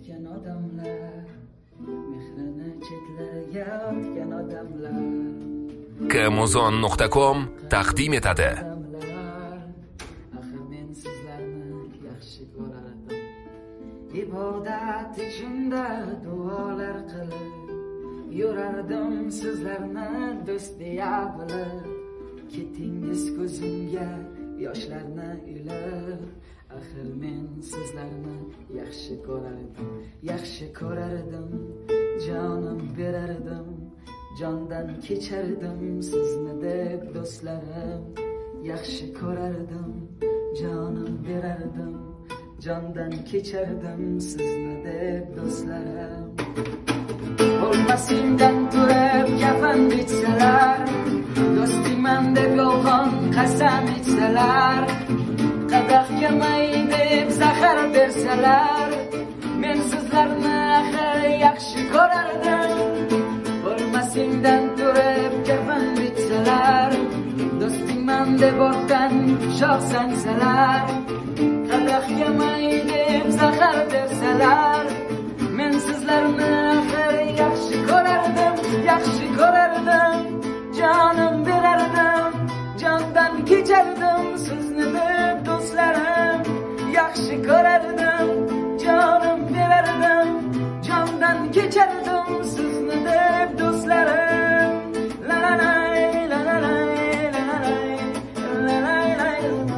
yotgan odamlar, mehrini chetlariga otgan odamlar. Kmuzon.com taqdim etadi. Axir men sizlarni yaxshi ko'rardim. Ibodat ichimda duolar qilib yurardim, sizlarni do'st deya bilib. Ketingiz ko'zimga yoshlarni ilib. Axir men sizlarni yaxshi ko'rardim, jonim berardim, jondan kechardim sizni deb do'stlarim. Yaxshi ko'rardim, jonim berardim, jondan kechardim sizni deb do'stlarim. Bo'lmasimdan turib kafan bitsalar, do'stingman deb yolg'on qasam ichsalar, qadahga may deb zahar bersalar, men sizlarni axir yaxshi ko'rardim. Bo'lmasimdan turib kafan bitsalar, do'stingman deb ortdan shoh sansalar, qadahga may deb zahar bersalar, men sizlarni axir yaxshi ko'rardim, jonim berardim, jondan kechardim sizni deb do'stlarim. Yaxshi ko'rardim, jonim berardim, jondan kechardim sizni deb do'stlarim. La la la la la la la la la la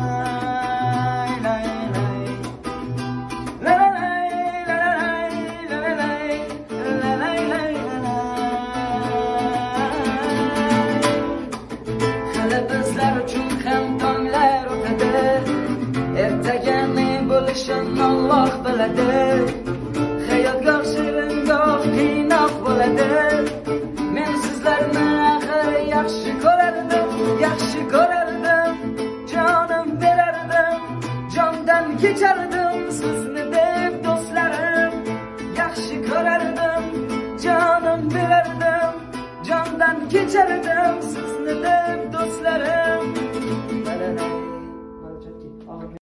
Alloh biladi, hayotgoh shiringoh qiynoq bo'ladi. Men sizlarni axir yaxshi ko'rardim, jonim berardim, jondan kechardim sizni deb do'stlarim. Yaxshi ko'rardim, jonim berardim, jondan kechardim sizni deb do'stlarim.